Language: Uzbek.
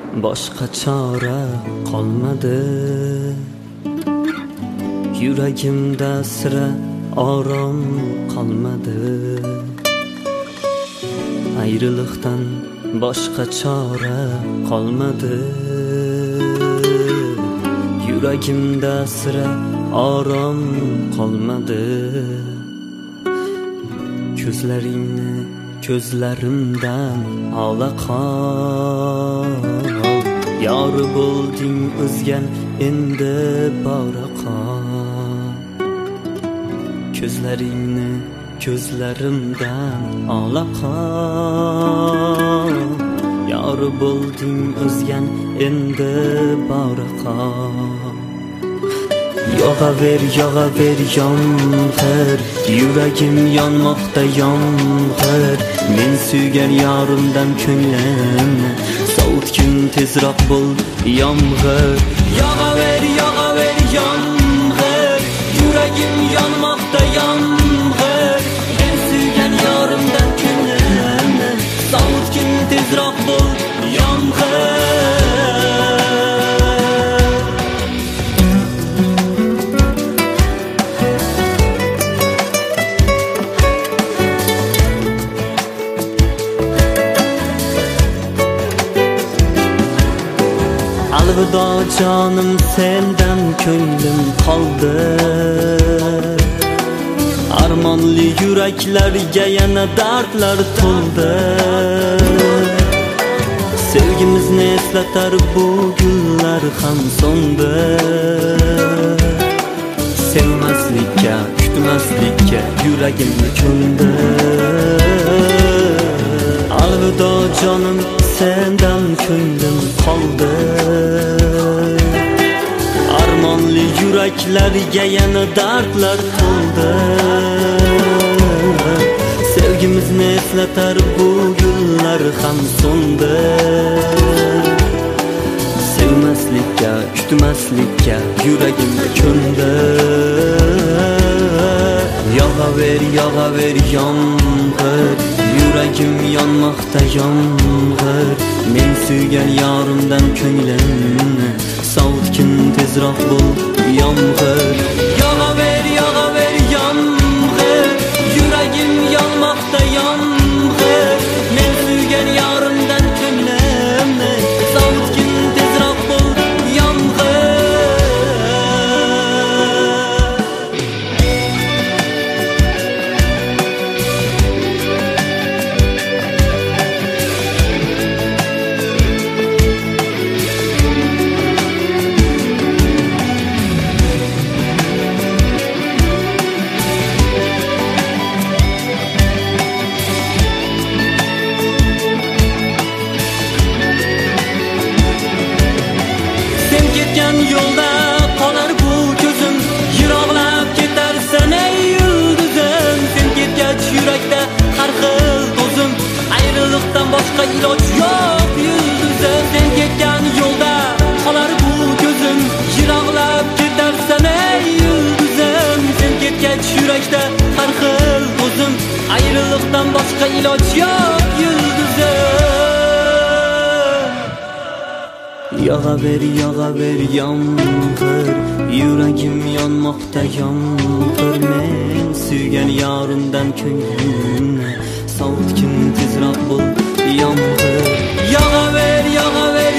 boshqa chora qolmadi. Yuragimda sira orom qolmadi. Ayriliqdan boshqa chora qolmadi. Yuragimda sira orom qolmadi. Ko'zlaringni ko'zlarimdan ola qol. Yori bo'lding o'zgan endi bora qol. Ko'zlaringni ko'zlarimdan ola qol. Yori bo'lding o'zgan endi bora qol. Yog'aver yomg'ir, yuragim yonmoqda yomg'ir. Men suygan yorimdan ko'nglim sovutgin tezroq bo'l yomg'ir. Yog'aver yomg'ir, yuragim yonmoqda yomg'ir. Men suygan yorimdan ko'nglim sovutgin tezroq bo'l yomg'ir. Alvido jonim, sendan ko'nglim qoldi. Armonli yuraklarga yana dardlar to'ldi. Sevgimizni eslatar bu gullar ham so'ndi. Sevmaslikka, kutmaslikka yuragimni ko'ndi. Alvido jonim, sendan ko'nglim qoldi. Armonli yuraklarga yana dardlar to'ldi. Sevgimizni eslatar bu gullar ham so'ndi. Sevmaslikka, kutmaslikka yuragimni ko'ndi. Yog'aver yomg'ir, yuragim yonmoqda yomg'ir. Men suygan yorimdan ko'nglim sovutgin tezroq bo'l yomg'ir. Yog'aver yomg'ir, yuragim yonmoqda yomg'ir. Men suygan yorimdan ko'nglim sovutgin tezroq bo'l yomg'ir. Yo'lda qolar bu ko'zim, yiroqlab ketarsan ey yulduzim. Sen ketgach yurakda har xil to'zim, ayriliqdan boshqa iloj yo'q yulduzim. Sen ketgan yo'lda qolar bu ko'zim, yiroqlab ketarsan ey yulduzim. Sen ketgach yurakda har xil to'zim, ayriliqdan boshqa iloj yo'q yulduzim. Yog'aver yomg'ir, yuragim yonmoqda yomg'ir. Men suygan yorimdan ko'nglim sovutgin tezroq bo'l yomg'ir. Yog'aver